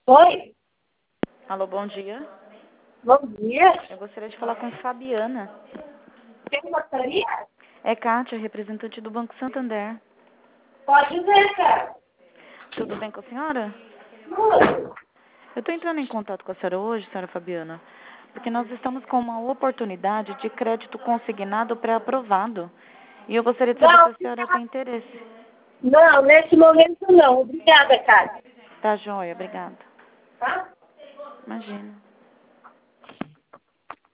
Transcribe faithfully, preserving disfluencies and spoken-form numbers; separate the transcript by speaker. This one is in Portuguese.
Speaker 1: Oi,
Speaker 2: Alô, bom dia.
Speaker 1: bom dia.
Speaker 2: Eu gostaria de falar com Fabiana.
Speaker 1: Quem gostaria?
Speaker 2: É Kátia, representante do Banco Santander.
Speaker 1: Pode ver, cara.
Speaker 2: Tudo bem com a senhora?
Speaker 1: Tudo.
Speaker 2: Eu estou entrando em contato com a senhora hoje, senhora Fabiana, porque nós estamos com uma oportunidade de crédito consignado pré-aprovado. E eu gostaria de saber
Speaker 1: Não,
Speaker 2: se a senhora tem interesse.
Speaker 1: não, nesse momento não. Obrigada, cara.
Speaker 2: Tá joia, obrigada.
Speaker 1: Tá?
Speaker 2: Imagina.